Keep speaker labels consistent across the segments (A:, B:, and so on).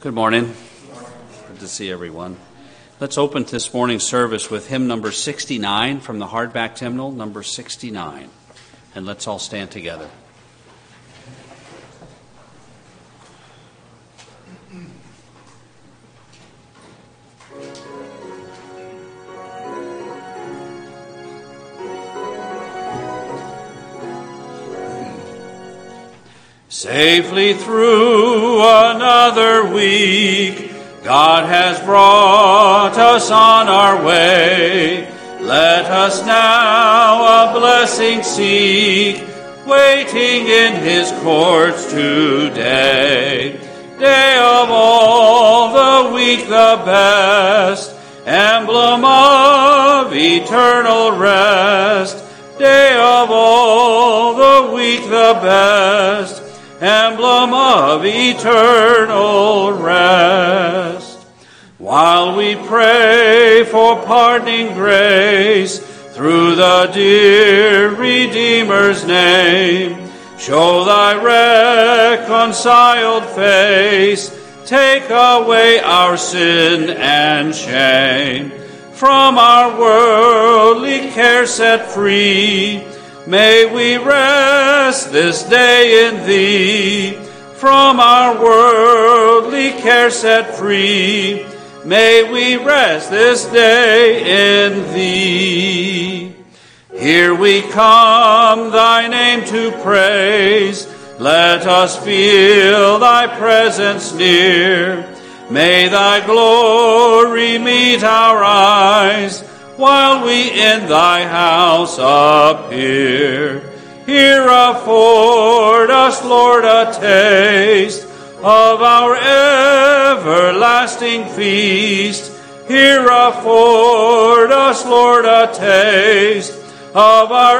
A: Good morning. Good to see everyone. Let's open this morning's service with hymn number 69 from the hardback hymnal, number 69. And let's all stand together. Safely through another week, God has brought us on our way. Let us now a blessing seek, waiting in His courts today. Day of all the week the best, emblem of eternal rest. Day of all the week the best, emblem of eternal rest. While we pray for pardoning grace through the dear Redeemer's name, show thy reconciled face, take away our sin and shame. From our worldly care set free, may we rest this day in Thee. From our worldly care set free, may we rest this day in Thee. Here we come, Thy name to praise. Let us feel Thy presence near. May Thy glory meet our eyes, while we in Thy house appear. Here afford us, Lord, a taste of our everlasting feast. Here afford us, Lord, a taste of our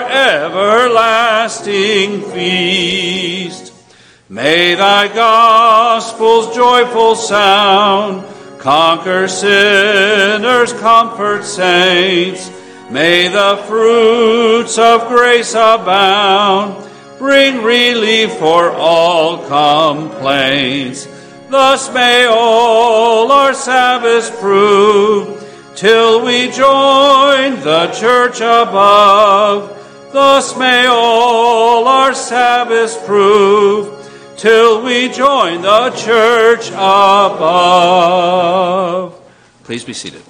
A: everlasting feast. May Thy gospel's joyful sound conquer sinners, comfort saints. May the fruits of grace abound, bring relief for all complaints. Thus may all our Sabbaths prove, till we join the church above. Thus may all our Sabbaths prove, till we join the church above. Please be seated.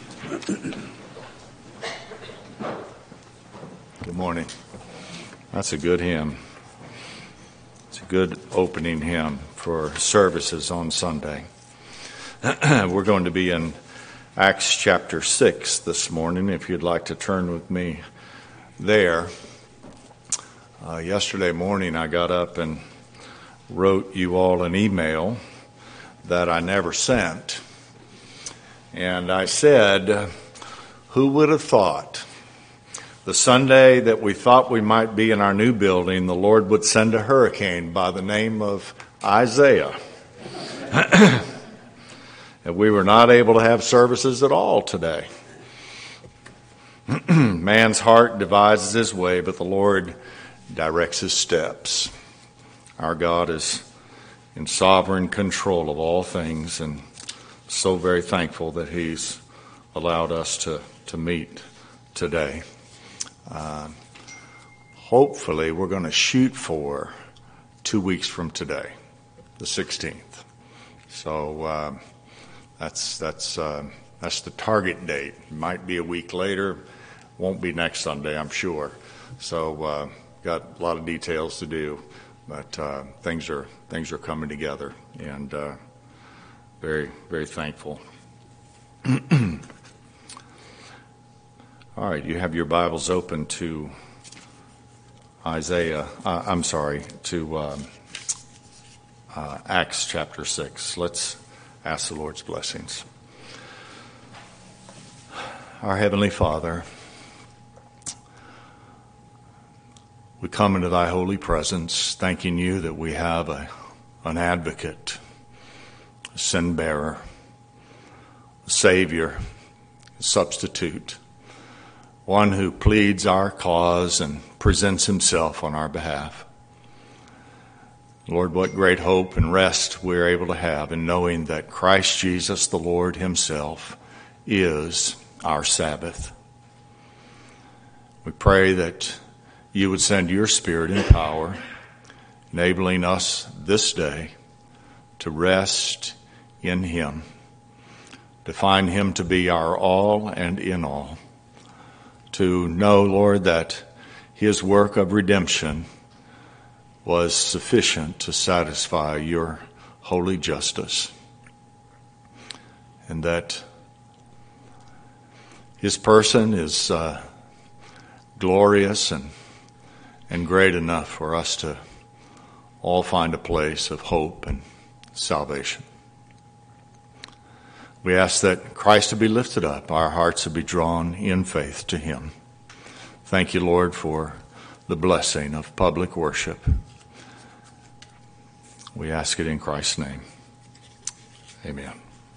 B: Good morning. That's a good hymn. It's a good opening hymn for services on Sunday. We're going to be in Acts chapter 6 this morning, if you'd like to turn with me there. Yesterday morning I got up and wrote you all an email that I never sent. And I said, who would have thought the Sunday that we thought we might be in our new building, the Lord would send a hurricane by the name of Isaiah. And we were not able to have services at all today. Man's heart devises his way, but the Lord directs his steps. Our God is in sovereign control of all things, and so very thankful that He's allowed us to meet today. Hopefully, we're going to shoot for 2 weeks from today, the 16th. So that's the target date. It might be a week later, won't be next Sunday, I'm sure. So got a lot of details to do. But things are coming together, and very, very thankful. All right, you have your Bibles open to Acts chapter 6. Let's ask the Lord's blessings. Our Heavenly Father, we come into Thy holy presence, thanking You that we have an advocate, a sin bearer, a Savior, a substitute, one who pleads our cause and presents Himself on our behalf. Lord, what great hope and rest we're able to have in knowing that Christ Jesus, the Lord himself, is our Sabbath. We pray that you would send your Spirit in power, enabling us this day to rest in him, to find him to be our all and in all, to know, Lord, that his work of redemption was sufficient to satisfy your holy justice, and that his person is glorious and great enough for us to all find a place of hope and salvation. We ask that Christ would be lifted up, our hearts would be drawn in faith to him. Thank you, Lord, for the blessing of public worship. We ask it in Christ's name. Amen.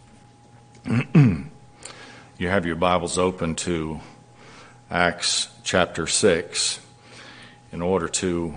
B: You have your Bibles open to Acts chapter 6 in order to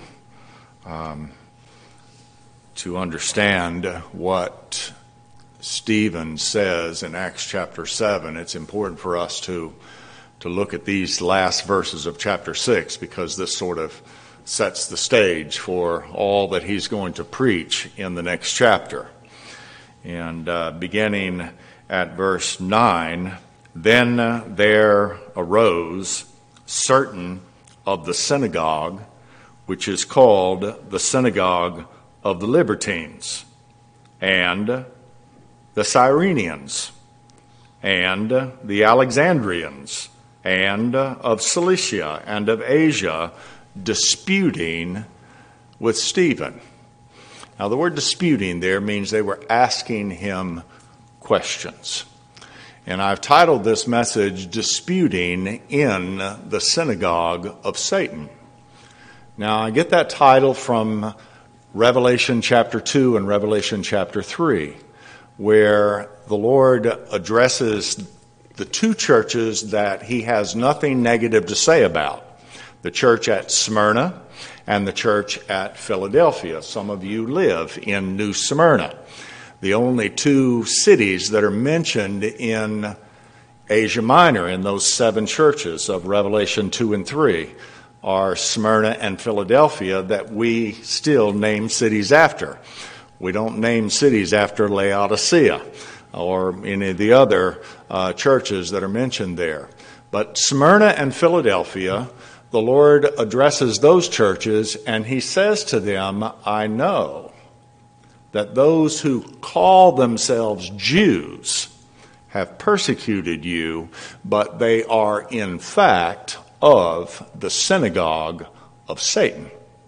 B: understand what Stephen says in Acts chapter 7. It's important for us to look at these last verses of chapter 6 because this sort of sets the stage for all that he's going to preach in the next chapter. And beginning at verse 9, then there arose certain of the synagogue, which is called the synagogue of the Libertines, and the Cyrenians, and the Alexandrians, and of Cilicia, and of Asia, disputing with Stephen. Now, the word disputing there means they were asking him questions. And I've titled this message, Disputing in the Synagogue of Satan. Now, I get that title from Revelation chapter 2 and Revelation chapter 3, where the Lord addresses the two churches that he has nothing negative to say about. The church at Smyrna and the church at Philadelphia. Some of you live in New Smyrna. The only two cities that are mentioned in Asia Minor in those 7 churches of Revelation 2 and 3 are Smyrna and Philadelphia that we still name cities after. We don't name cities after Laodicea or any of the other churches that are mentioned there. But Smyrna and Philadelphia, the Lord addresses those churches and he says to them, I know that those who call themselves Jews have persecuted you, but they are in fact of the synagogue of Satan.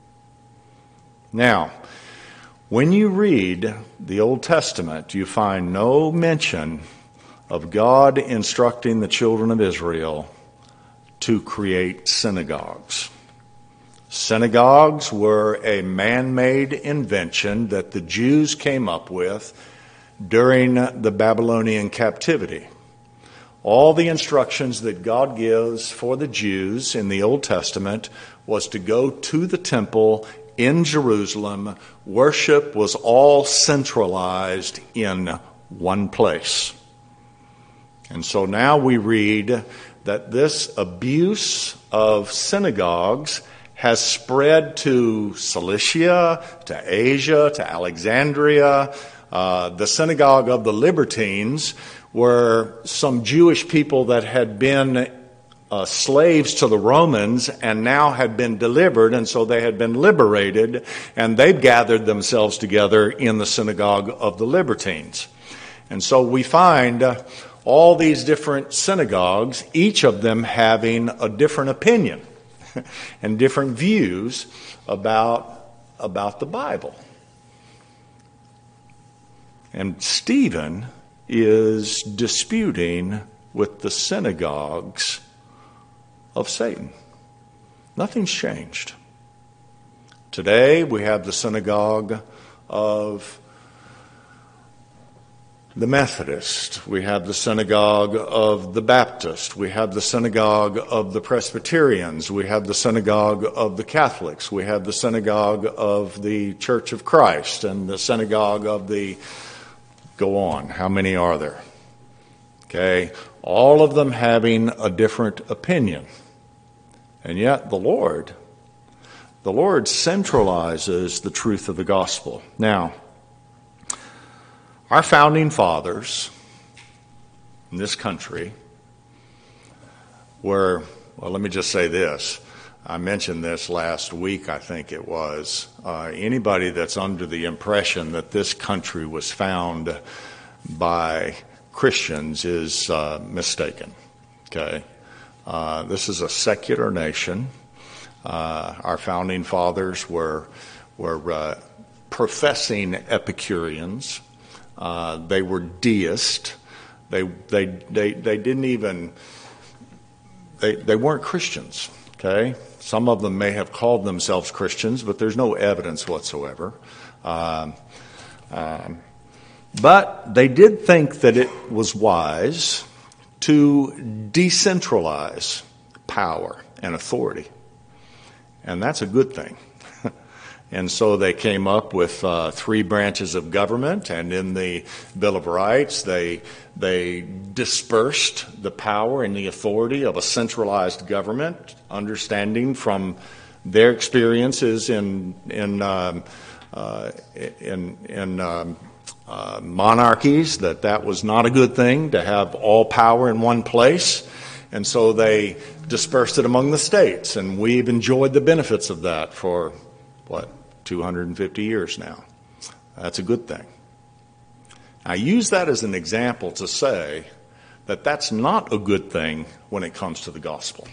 B: Now, when you read the Old Testament, you find no mention of God instructing the children of Israel to create synagogues. Synagogues were a man-made invention that the Jews came up with during the Babylonian captivity. All the instructions that God gives for the Jews in the Old Testament was to go to the temple in Jerusalem. Worship was all centralized in one place. And so now we read that this abuse of synagogues has spread to Cilicia, to Asia, to Alexandria. The synagogue of the Libertines were some Jewish people that had been slaves to the Romans and now had been delivered, and so they had been liberated, and they gathered themselves together in the synagogue of the Libertines. And so we find all these different synagogues, each of them having a different opinion and different views about the Bible. And Stephen is disputing with the synagogues of Satan. Nothing's changed. Today we have the synagogue of the Methodist, we have the synagogue of the Baptist, we have the synagogue of the Presbyterians, we have the synagogue of the Catholics, we have the synagogue of the Church of Christ, and the synagogue of the... Go on, how many are there? Okay, all of them having a different opinion. And yet the Lord centralizes the truth of the gospel. Now, our founding fathers in this country were, well, let me just say this. I mentioned this last week, I think it was. Anybody that's under the impression that this country was found by Christians is mistaken. Okay? This is a secular nation. Our founding fathers were professing Epicureans. They were deists. They didn't even. They weren't Christians. Okay, some of them may have called themselves Christians, but there's no evidence whatsoever. But they did think that it was wise to decentralize power and authority, and that's a good thing. And so they came up with 3 branches of government, and in the Bill of Rights, they dispersed the power and the authority of a centralized government, understanding from their experiences in monarchies that was not a good thing to have all power in one place. And so they dispersed it among the states, and we've enjoyed the benefits of that for 250 years now. That's a good thing. I use that as an example to say that that's not a good thing when it comes to the gospel.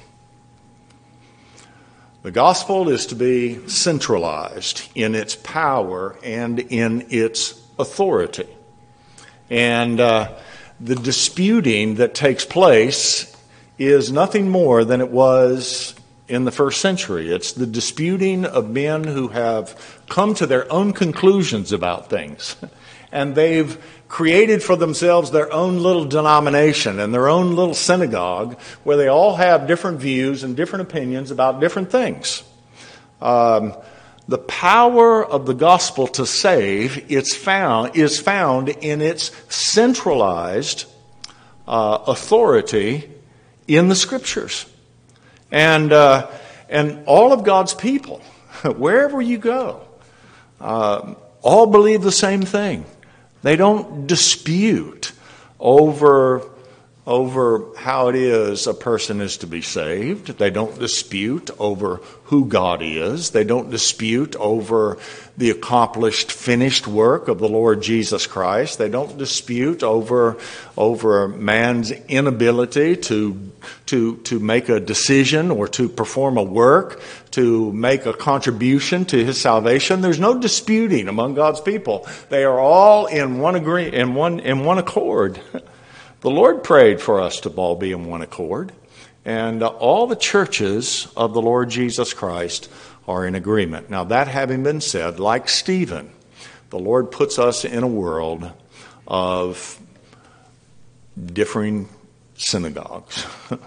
B: The gospel is to be centralized in its power and in its authority. And the disputing that takes place is nothing more than it was in the first century. It's the disputing of men who have come to their own conclusions about things. And they've created for themselves their own little denomination and their own little synagogue where they all have different views and different opinions about different things. The power of the gospel to save is found in its centralized authority in the Scriptures. And all of God's people, wherever you go, all believe the same thing. They don't dispute over how it is a person is to be saved. They don't dispute over who God is. They don't dispute over the accomplished, finished work of the Lord Jesus Christ. They don't dispute over man's inability to make a decision or to perform a work, to make a contribution to his salvation. There's no disputing among God's people. They are all in one accord. The Lord prayed for us to all be in one accord, and all the churches of the Lord Jesus Christ are in agreement. Now, that having been said, like Stephen, the Lord puts us in a world of differing synagogues.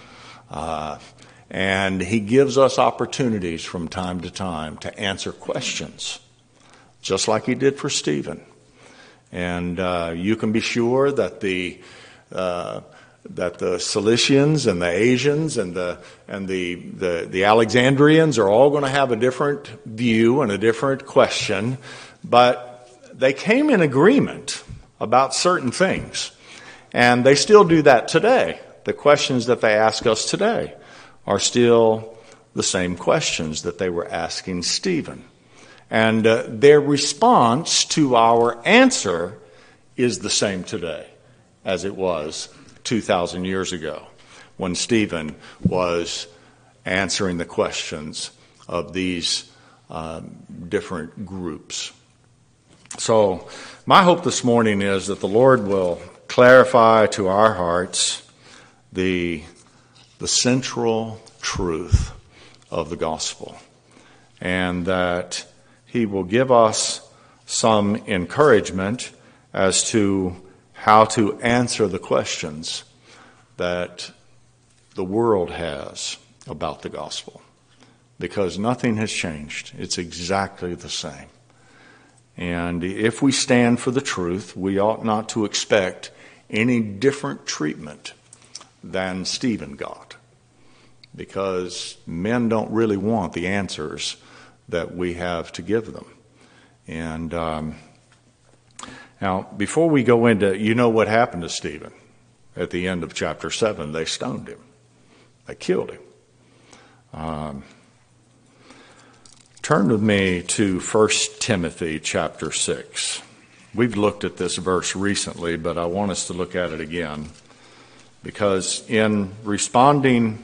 B: And he gives us opportunities from time to time to answer questions, just like he did for Stephen. And you can be sure that the Cilicians and the Asians and the Alexandrians are all going to have a different view and a different question, but they came in agreement about certain things, and they still do that today. The questions that they ask us today are still the same questions that they were asking Stephen, and their response to our answer is the same today as it was 2,000 years ago when Stephen was answering the questions of these different groups. So my hope this morning is that the Lord will clarify to our hearts the central truth of the gospel, and that he will give us some encouragement as to how to answer the questions that the world has about the gospel, because nothing has changed. It's exactly the same. And if we stand for the truth, we ought not to expect any different treatment than Stephen got, because men don't really want the answers that we have to give them. And now, before we go into, you know what happened to Stephen at the end of chapter 7. They stoned him. They killed him. Turn with me to 1 Timothy chapter 6. We've looked at this verse recently, but I want us to look at it again, because in responding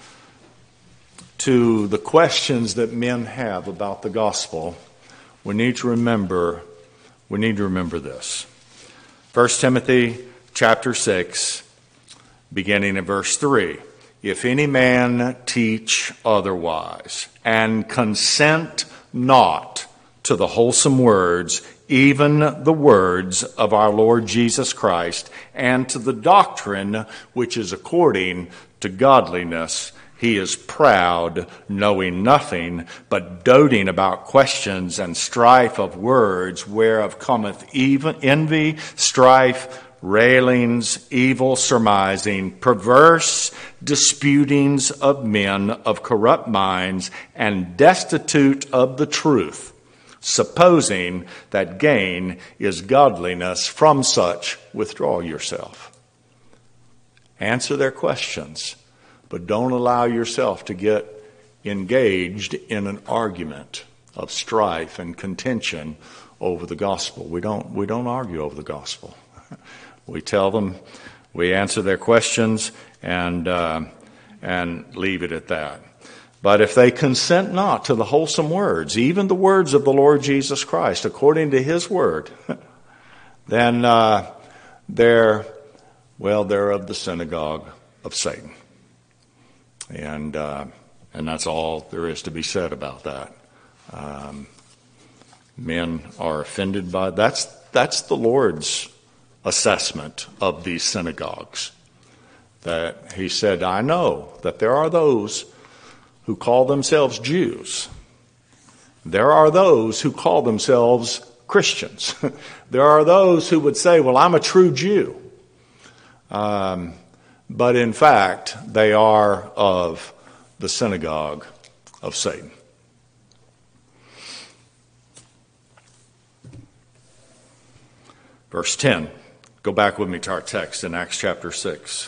B: to the questions that men have about the gospel, we need to remember this. 1 Timothy chapter 6, beginning in verse 3. If any man teach otherwise, and consent not to the wholesome words, even the words of our Lord Jesus Christ, and to the doctrine which is according to godliness, he is proud, knowing nothing, but doting about questions and strife of words, whereof cometh even envy, strife, railings, evil surmising, perverse disputings of men of corrupt minds, and destitute of the truth, supposing that gain is godliness. From such withdraw yourself. Answer their questions, but don't allow yourself to get engaged in an argument of strife and contention over the gospel. We don't argue over the gospel. We tell them, we answer their questions, and leave it at that. But if they consent not to the wholesome words, even the words of the Lord Jesus Christ, according to his word, then they're of the synagogue of Satan. And that's all there is to be said about that. Men are offended by that's the Lord's assessment of these synagogues. That he said, I know that there are those who call themselves Jews. There are those who call themselves Christians. There are those who would say, well, I'm a true Jew. But in fact, they are of the synagogue of Satan. Verse 10. Go back with me to our text in Acts chapter 6.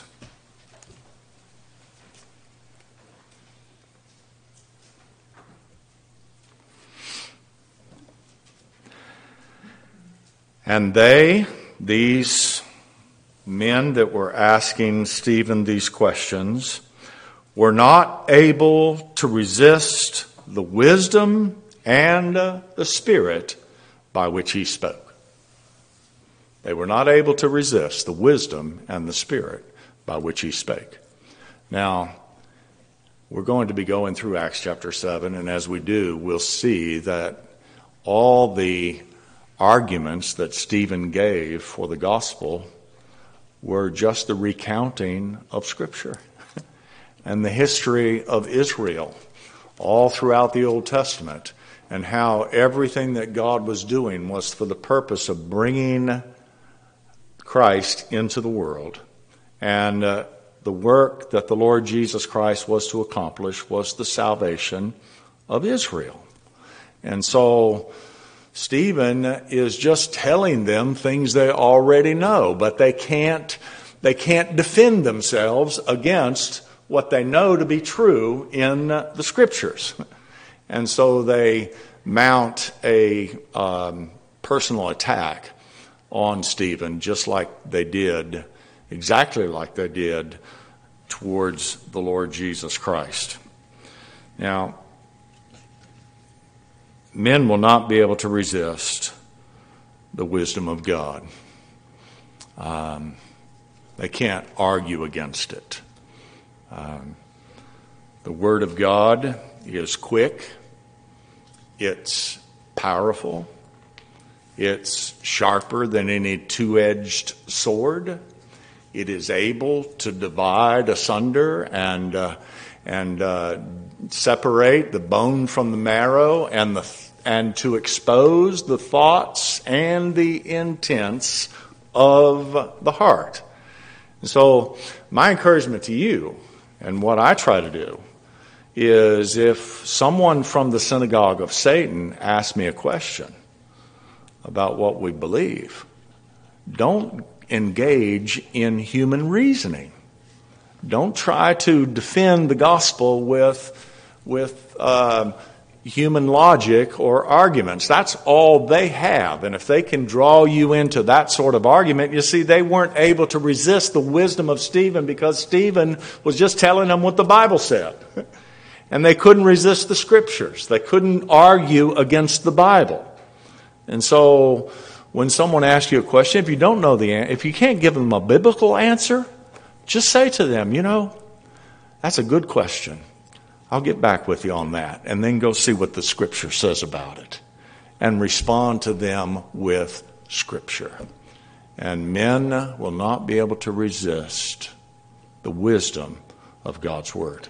B: And these men that were asking Stephen these questions, were not able to resist the wisdom and the spirit by which he spoke. They were not able to resist the wisdom and the spirit by which he spake. Now, we're going to be going through Acts chapter 7, and as we do, we'll see that all the arguments that Stephen gave for the gospel were just the recounting of Scripture and the history of Israel all throughout the Old Testament, and how everything that God was doing was for the purpose of bringing Christ into the world. And the work that the Lord Jesus Christ was to accomplish was the salvation of Israel. And so Stephen is just telling them things they already know, but they can't defend themselves against what they know to be true in the Scriptures. And so they mount a personal attack on Stephen, just like they did, exactly like they did towards the Lord Jesus Christ. Now, men will not be able to resist the wisdom of God. They can't argue against it. The Word of God is quick, it's powerful, It's sharper than any two-edged sword. It is able to divide asunder and separate the bone from the marrow and to expose the thoughts and the intents of the heart. And so my encouragement to you, and what I try to do, is if someone from the synagogue of Satan asks me a question about what we believe, don't engage in human reasoning. Don't try to defend the gospel with human logic or arguments. That's all they have. And if they can draw you into that sort of argument, you see, they weren't able to resist the wisdom of Stephen because Stephen was just telling them what the Bible said. And they couldn't resist the Scriptures. They couldn't argue against the Bible. And so when someone asks you a question, if you don't know the answer, if you can't give them a biblical answer, just say to them, that's a good question. I'll get back with you on that. And then go see what the Scripture says about it. And respond to them with Scripture. And men will not be able to resist the wisdom of God's Word.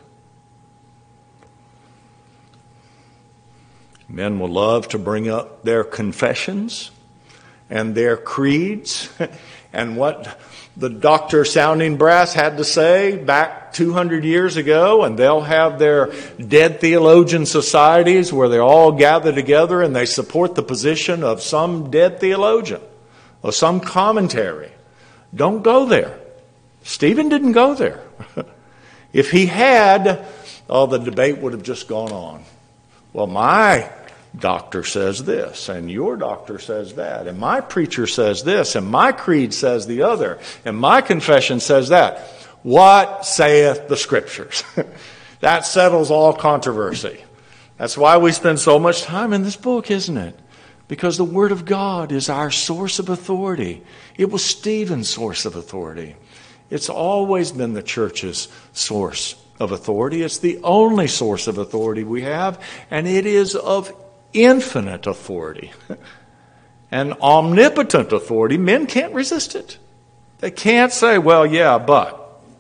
B: Men will love to bring up their confessions and their creeds and what the doctor sounding brass had to say back 200 years ago, and they'll have their dead theologian societies where they all gather together and they support the position of some dead theologian or some commentary. Don't go there. Stephen didn't go there. If he had, the debate would have just gone on. Well, my doctor says this, and your doctor says that, and my preacher says this, and my creed says the other, and my confession says that. What saith the Scriptures? That settles all controversy. That's why we spend so much time in this book, isn't it? Because the Word of God is our source of authority. It was Stephen's source of authority. It's always been the church's source of authority. It's the only source of authority we have, and it is of infinite authority and omnipotent authority. Men can't resist it. They can't say, well, yeah, but.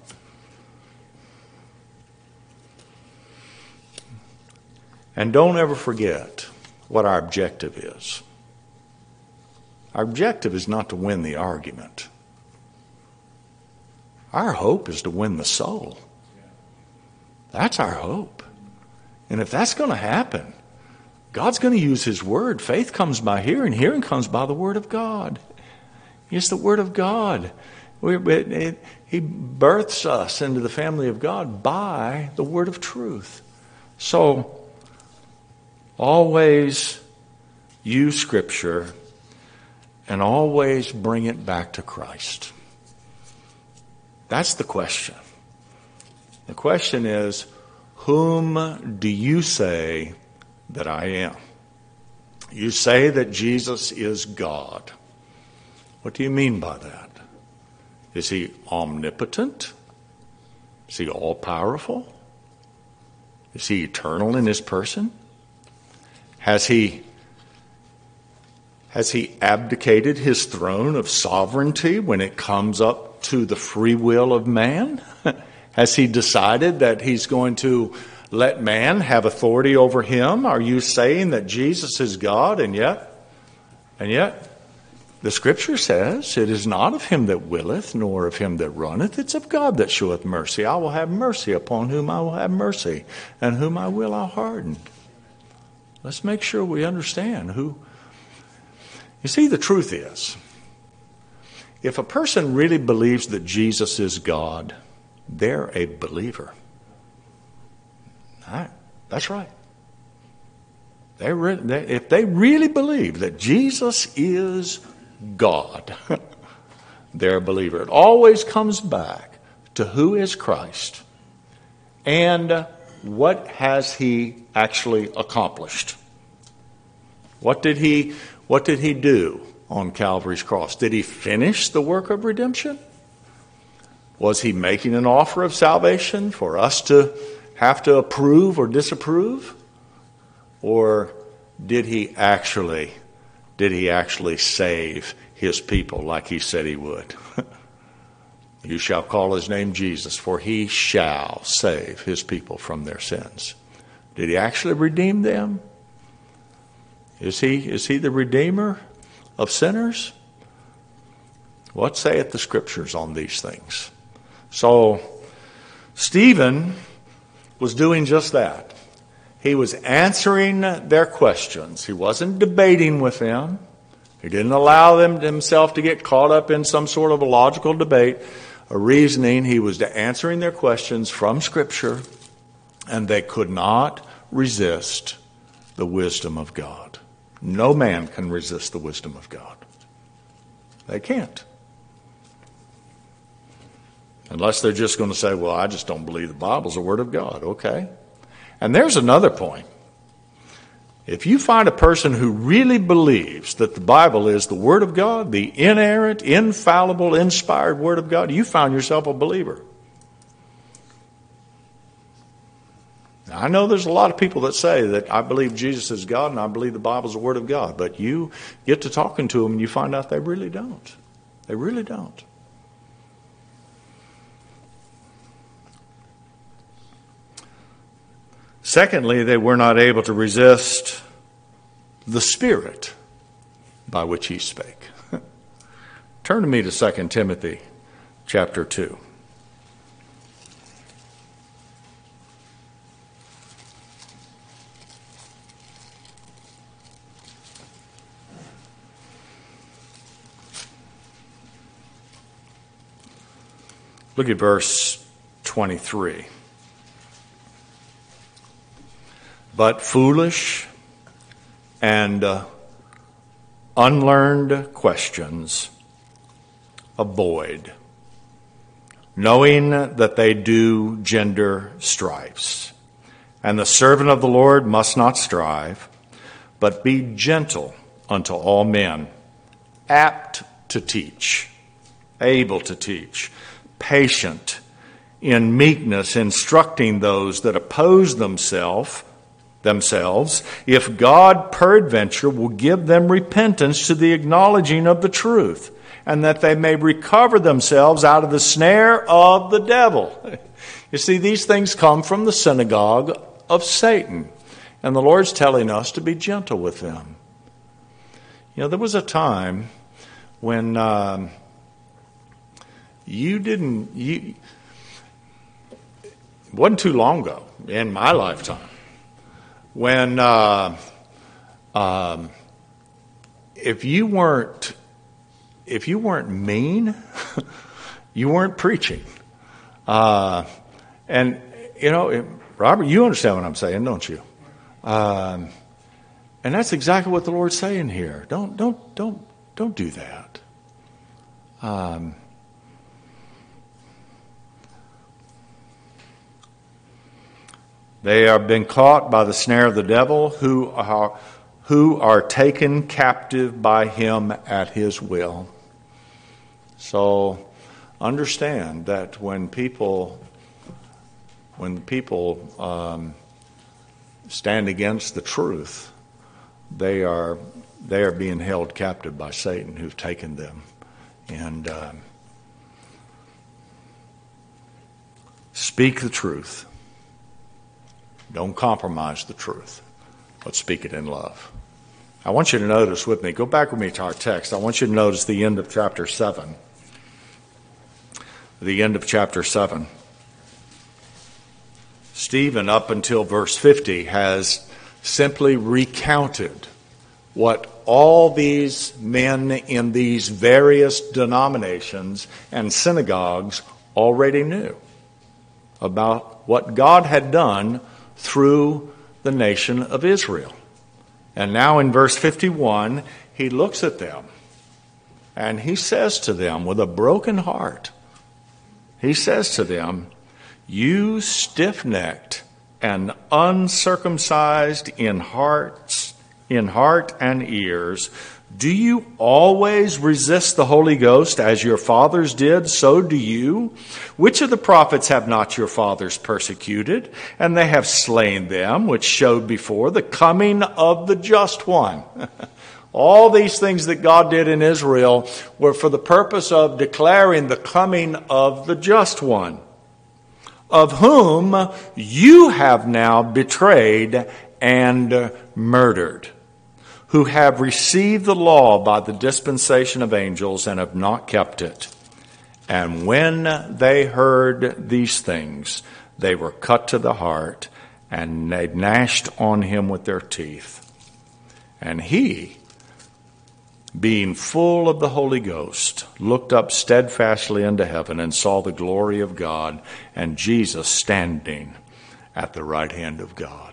B: And don't ever forget what our objective is. Our objective is not to win the argument. Our hope is to win the soul. That's our hope. And if that's going to happen, God's going to use His Word. Faith comes by hearing. Hearing comes by the Word of God. It's the Word of God. He births us into the family of God by the Word of truth. So, always use Scripture and always bring it back to Christ. That's the question. The question is, whom do you say that I am? You say that Jesus is God. What do you mean by that? Is He omnipotent? Is He all-powerful? Is He eternal in His person? Has He abdicated His throne of sovereignty when it comes up to the free will of man? Has He decided that He's going to let man have authority over Him? Are you saying that Jesus is God, and yet the Scripture says, it is not of him that willeth, nor of him that runneth, it's of God that showeth mercy. I will have mercy upon whom I will have mercy, and whom I will I'll harden. Let's make sure we understand who. You see, the truth is, if a person really believes that Jesus is God, they're a believer. That's right. If they really believe that Jesus is God, they're a believer. It always comes back to who is Christ and what has He actually accomplished. What did He do on Calvary's cross? Did He finish the work of redemption? Was He making an offer of salvation for us to have to approve or disapprove? Or did He actually did he actually save his people like he said he would? You shall call his name Jesus, for he shall save his people from their sins. Did he actually redeem them? Is he the redeemer of sinners? What saith the scriptures on these things? So Stephen was doing just that. He was answering their questions. He wasn't debating with them. He didn't allow them himself to get caught up in some sort of a logical debate, a reasoning. He was answering their questions from Scripture, and they could not resist the wisdom of God. No man can resist the wisdom of God. They can't. Unless they're just going to say, well, I just don't believe the Bible's the Word of God. Okay. And there's another point. If you find a person who really believes that the Bible is the Word of God, the inerrant, infallible, inspired Word of God, you found yourself a believer. Now, I know there's a lot of people that say that I believe Jesus is God and I believe the Bible is the Word of God, but you get to talking to them and you find out they really don't. They really don't. Secondly, they were not able to resist the Spirit by which he spake. Turn to me to 2 Timothy chapter 2. Look at verse 23. But foolish and unlearned questions avoid, knowing that they do gender strifes. And the servant of the Lord must not strive, but be gentle unto all men, apt to teach, able to teach, patient in meekness, instructing those that oppose themselves, if God peradventure will give them repentance to the acknowledging of the truth, and that they may recover themselves out of the snare of the devil. You see, these things come from the synagogue of Satan, and the Lord's telling us to be gentle with them. You know, there was a time when it wasn't too long ago in my lifetime, when if you weren't mean, you weren't preaching. And you know, Robert, you understand what I'm saying, don't you? And that's exactly what the Lord's saying here. Don't do that. They have been caught by the snare of the devil, who are taken captive by him at his will. So understand that when people stand against the truth, they are being held captive by Satan, who've taken them. And speak the truth. Don't compromise the truth, but speak it in love. I want you to notice with me, go back with me to our text. I want you to notice the end of chapter 7. The end of chapter 7. Stephen, up until verse 50, has simply recounted what all these men in these various denominations and synagogues already knew about what God had done through the nation of Israel. And now in verse 51, he looks at them and he says to them with a broken heart, he says to them, you stiff-necked and uncircumcised in heart and ears, do you always resist the Holy Ghost as your fathers did? So do you. Which of the prophets have not your fathers persecuted? And they have slain them, which showed before the coming of the just one. All these things that God did in Israel were for the purpose of declaring the coming of the just one, of whom you have now betrayed and murdered, who have received the law by the dispensation of angels and have not kept it. And when they heard these things, they were cut to the heart, and they gnashed on him with their teeth. And he, being full of the Holy Ghost, looked up steadfastly into heaven and saw the glory of God and Jesus standing at the right hand of God.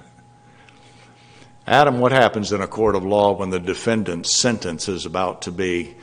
B: Adam, what happens in a court of law when the defendant's sentence is about to be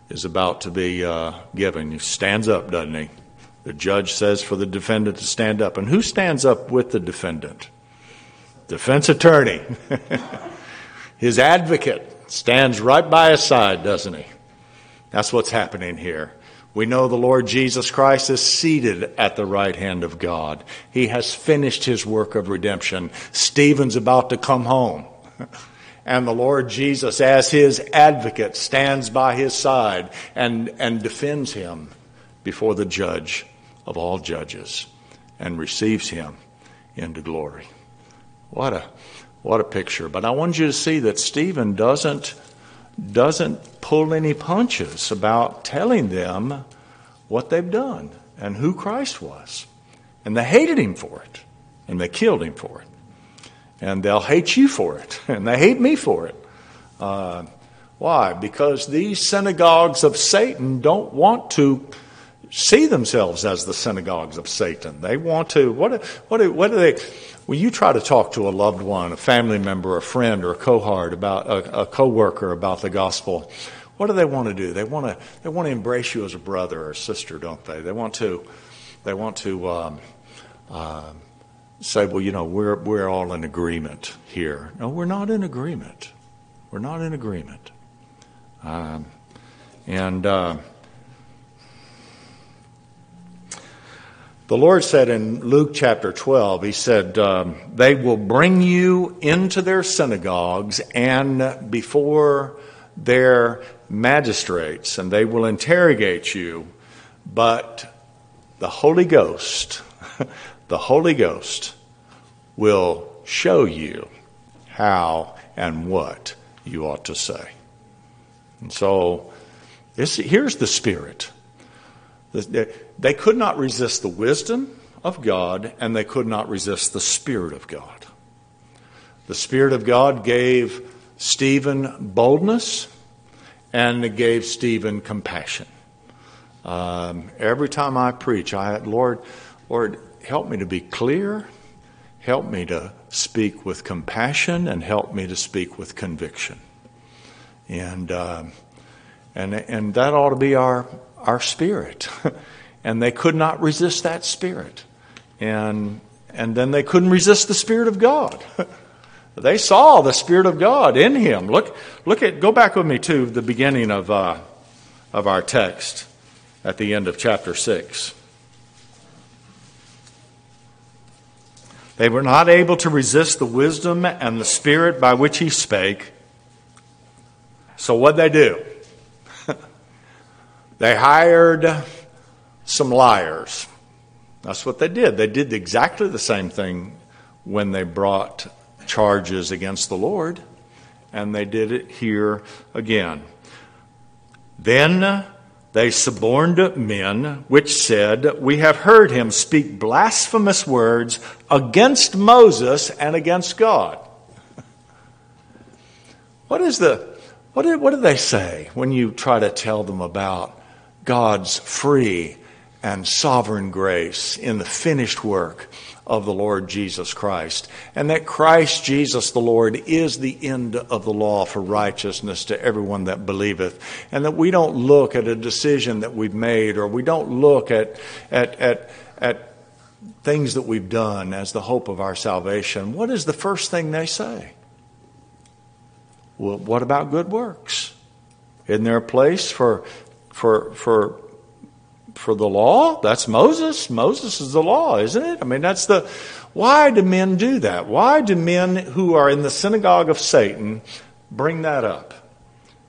B: given? He stands up, doesn't he? The judge says for the defendant to stand up. And who stands up with the defendant? Defense attorney. His advocate stands right by his side, doesn't he? That's what's happening here. We know the Lord Jesus Christ is seated at the right hand of God. He has finished his work of redemption. Stephen's about to come home. And the Lord Jesus, as his advocate, stands by his side and defends him before the judge of all judges and receives him into glory. What a picture. But I want you to see that Stephen doesn't pull any punches about telling them what they've done and who Christ was. And they hated him for it. And they killed him for it. And they'll hate you for it. And they hate me for it. Why? Because these synagogues of Satan don't want to see themselves as the synagogues of Satan. They want to, what do they, when you try to talk to a loved one, a family member, a friend, or a cohort about, a co-worker about the gospel, what do they want to do? They want to embrace you as a brother or sister, don't they? They want to say, well, you know, we're all in agreement here. No, we're not in agreement. We're not in agreement. The Lord said in Luke chapter 12, he said, they will bring you into their synagogues and before their magistrates, and they will interrogate you, but the Holy Ghost, the Holy Ghost will show you how and what you ought to say. And so here's the Spirit. They could not resist the wisdom of God, and they could not resist the Spirit of God. The Spirit of God gave Stephen boldness, and it gave Stephen compassion. Every time I preach, Lord, help me to be clear, help me to speak with compassion, and help me to speak with conviction. And that ought to be our spirit. And they could not resist that Spirit. And then they couldn't resist the Spirit of God. They saw the Spirit of God in him. Go back with me to the beginning of our text at the end of chapter 6. They were not able to resist the wisdom and the Spirit by which he spake. So what'd they do? They hired some liars. That's what they did. They did exactly the same thing when they brought charges against the Lord, and they did it here again. Then they suborned men, which said, we have heard him speak blasphemous words against Moses and against God. What do they say when you try to tell them about God's free and sovereign grace in the finished work of the Lord Jesus Christ, and that Christ Jesus the Lord is the end of the law for righteousness to everyone that believeth, and that we don't look at a decision that we've made, or we don't look at things that we've done as the hope of our salvation? What is the first thing they say? Well, what about good works? Isn't there a place for the law? That's Moses. Moses is the law, isn't it? I mean, why do men do that? Why do men who are in the synagogue of Satan bring that up?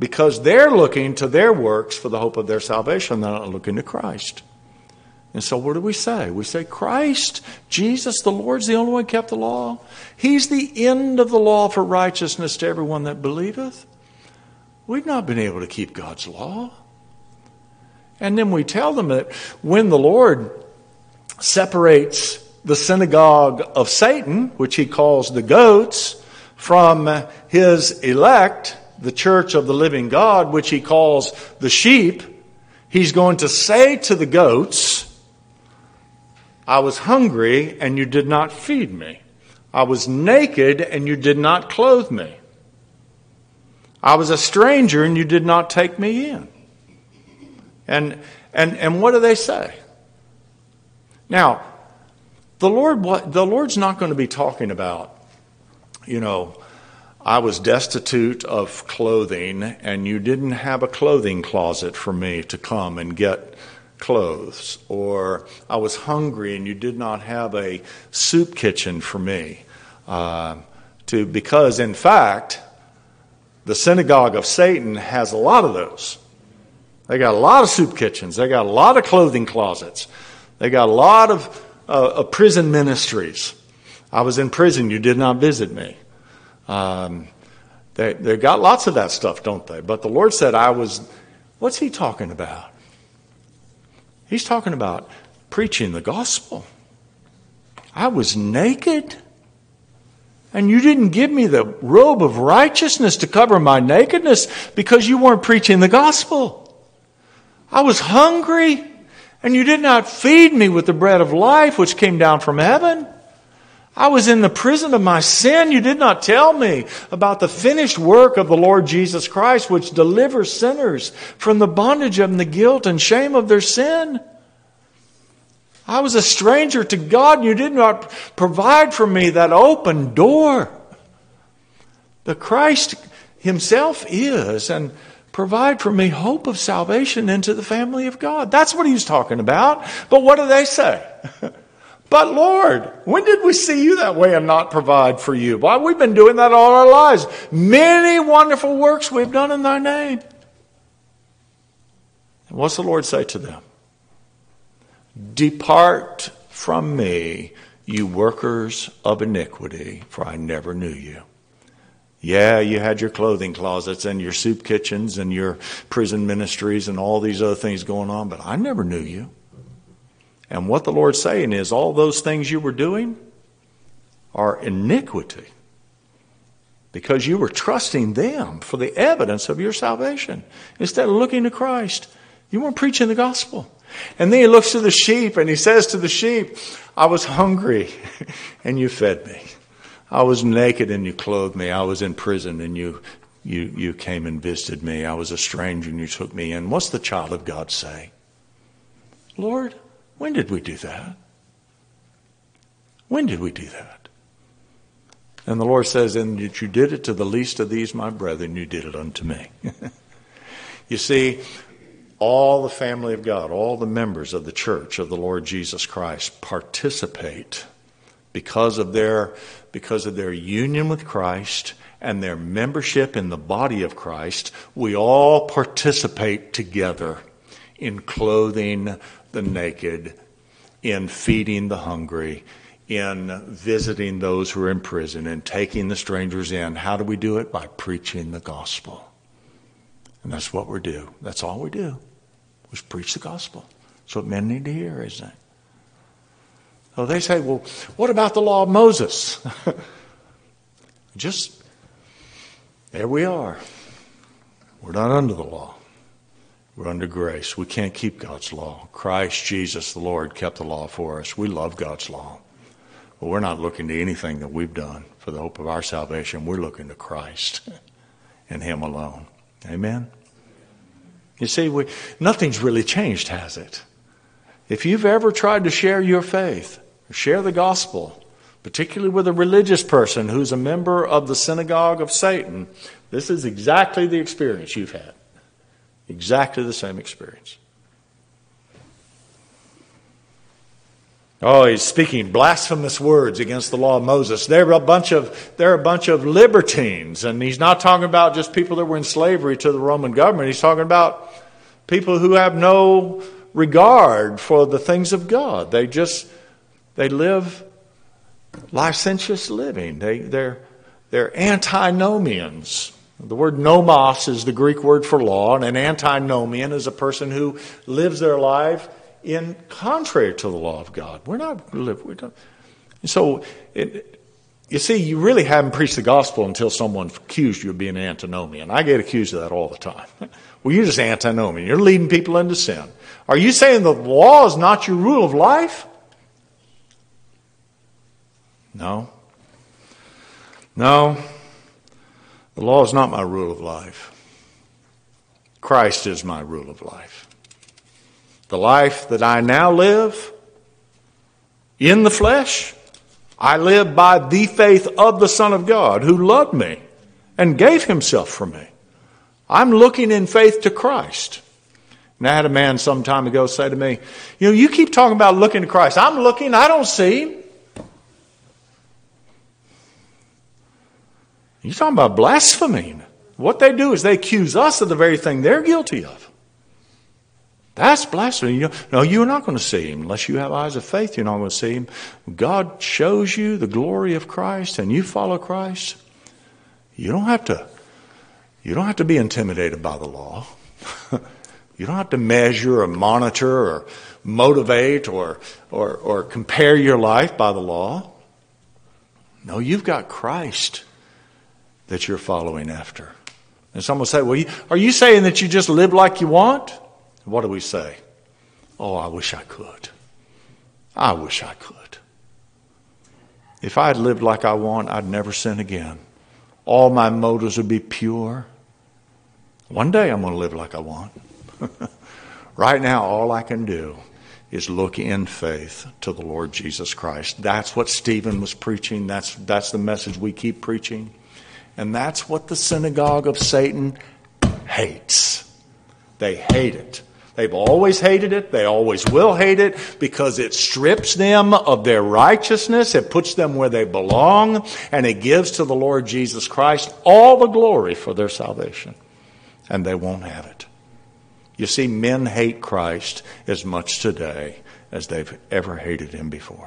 B: because they're looking to their works for the hope of their salvation. They're not looking to Christ. And so what do we say? We say Christ, Jesus, the Lord's the only one who kept the law. He's the end of the law for righteousness to everyone that believeth. We've not been able to keep God's law. And then we tell them that when the Lord separates the synagogue of Satan, which he calls the goats, from his elect, the church of the living God, which he calls the sheep, he's going to say to the goats, I was hungry and you did not feed me. I was naked and you did not clothe me. I was a stranger and you did not take me in. And what do they say? Now, the Lord's not going to be talking about, I was destitute of clothing and you didn't have a clothing closet for me to come and get clothes. Or I was hungry and you did not have a soup kitchen for me. Because in fact, the synagogue of Satan has a lot of those. They got a lot of soup kitchens. They got a lot of clothing closets. They got a lot of prison ministries. I was in prison. You did not visit me. They got lots of that stuff, don't they? But the Lord said what's he talking about? He's talking about preaching the gospel. I was naked, and you didn't give me the robe of righteousness to cover my nakedness because you weren't preaching the gospel. I was hungry, and you did not feed me with the bread of life which came down from heaven. I was in the prison of my sin. You did not tell me about the finished work of the Lord Jesus Christ, which delivers sinners from the bondage of the guilt and shame of their sin. I was a stranger to God, and you did not provide for me that open door. The Christ himself is, and provide for me hope of salvation into the family of God. That's what he's talking about. But what do they say? But Lord, when did we see you that way and not provide for you? Why, we've been doing that all our lives. Many wonderful works we've done in thy name. And what's the Lord say to them? Depart from me, you workers of iniquity, for I never knew you. Yeah, you had your clothing closets and your soup kitchens and your prison ministries and all these other things going on, but I never knew you. And what the Lord's saying is all those things you were doing are iniquity because you were trusting them for the evidence of your salvation instead of looking to Christ. You weren't preaching the gospel. And then he looks to the sheep and he says to the sheep, I was hungry and you fed me. I was naked and you clothed me. I was in prison and you came and visited me. I was a stranger and you took me in. What's the child of God say? Lord, when did we do that? When did we do that? And the Lord says, and that you did it to the least of these, my brethren, you did it unto me. You see, all the family of God, all the members of the church of the Lord Jesus Christ participate because of their union with Christ and their membership in the body of Christ. We all participate together in clothing the naked, in feeding the hungry, in visiting those who are in prison, and taking the strangers in. How do we do it? By preaching the gospel. And that's what we do. That's all we do. We preach the gospel. That's what men need to hear, isn't it? So they say, well, what about the law of Moses? There we are. We're not under the law. We're under grace. We can't keep God's law. Christ Jesus, the Lord, kept the law for us. We love God's law. But we're not looking to anything that we've done for the hope of our salvation. We're looking to Christ and Him alone. Amen? You see, nothing's really changed, has it? If you've ever tried to share your faith, share the gospel, particularly with a religious person who's a member of the synagogue of Satan, this is exactly the experience you've had. Exactly the same experience. Oh, he's speaking blasphemous words against the law of Moses. They're a bunch of libertines, and he's not talking about just people that were in slavery to the Roman government. He's talking about people who have no regard for the things of God. They live licentious living. They're antinomians. The word nomos is the Greek word for law, and an antinomian is a person who lives their life in contrary to the law of God. So, you see, you really haven't preached the gospel until someone accused you of being an antinomian. I get accused of that all the time. Well, you're just antinomian. You're leading people into sin. Are you saying the law is not your rule of life? No. The law is not my rule of life. Christ is my rule of life. The life that I now live in the flesh, I live by the faith of the Son of God who loved me and gave himself for me. I'm looking in faith to Christ. And I had a man some time ago say to me, you keep talking about looking to Christ. I'm looking, I don't see him. You're talking about blaspheming. What they do is they accuse us of the very thing they're guilty of. That's blasphemy. No, you're not going to see him. Unless you have eyes of faith, you're not going to see him. God shows you the glory of Christ and you follow Christ. You don't have to be intimidated by the law. You don't have to measure or monitor or motivate or compare your life by the law. No, you've got Christ that you're following after. And someone will say, well, are you saying that you just live like you want? What do we say? Oh, I wish I could. I wish I could. If I had lived like I want, I'd never sin again. All my motives would be pure. One day I'm going to live like I want. Right now, all I can do is look in faith to the Lord Jesus Christ. That's what Stephen was preaching. That's the message we keep preaching. And that's what the synagogue of Satan hates. They hate it. They've always hated it. They always will hate it because it strips them of their righteousness. It puts them where they belong. And it gives to the Lord Jesus Christ all the glory for their salvation. And they won't have it. You see, men hate Christ as much today as they've ever hated him before.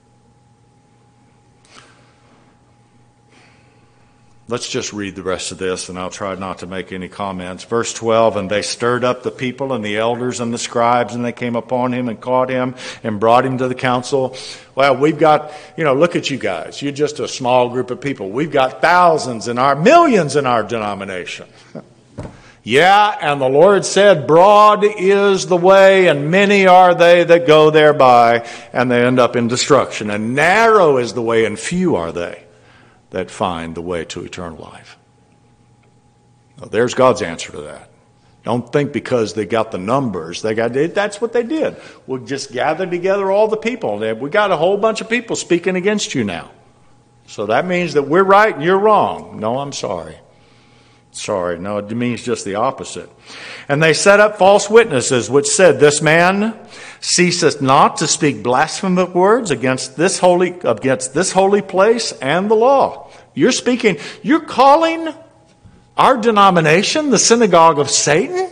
B: Let's just read the rest of this, and I'll try not to make any comments. Verse 12, and they stirred up the people and the elders and the scribes, and they came upon him and caught him and brought him to the council. Well, we've got, look at you guys. You're just a small group of people. We've got millions in our denomination. Yeah, and the Lord said, broad is the way, and many are they that go thereby, and they end up in destruction. And narrow is the way, and few are they that find the way to eternal life. Well, there's God's answer to that. Don't think because they got the numbers, that's what they did. We'll just gather together all the people. We got a whole bunch of people speaking against you now. So that means that we're right and you're wrong. No, I'm sorry. No, it means just the opposite. And they set up false witnesses, which said, this man ceaseth not to speak blasphemous words against this holy place and the law. You're calling our denomination the synagogue of Satan?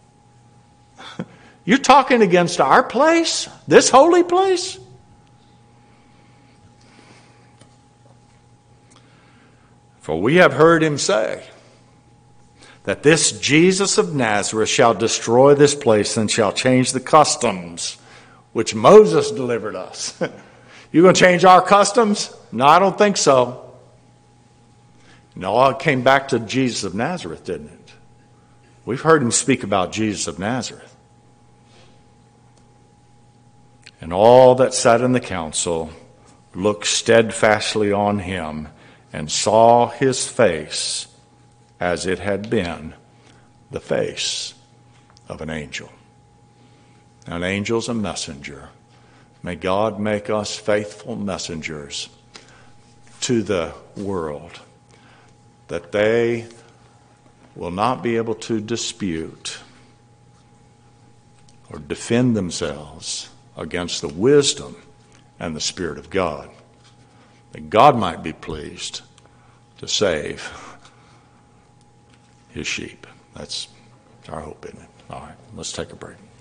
B: You're talking against our place, this holy place? For we have heard him say that this Jesus of Nazareth shall destroy this place and shall change the customs which Moses delivered us. You going to change our customs? No, I don't think so. No, it came back to Jesus of Nazareth, didn't it? We've heard him speak about Jesus of Nazareth. And all that sat in the council looked steadfastly on him and saw his face as it had been the face of an angel. An angel's a messenger. May God make us faithful messengers to the world, that they will not be able to dispute or defend themselves against the wisdom and the Spirit of God, that God might be pleased to save his sheep. That's our hope, isn't it? All right, let's take a break.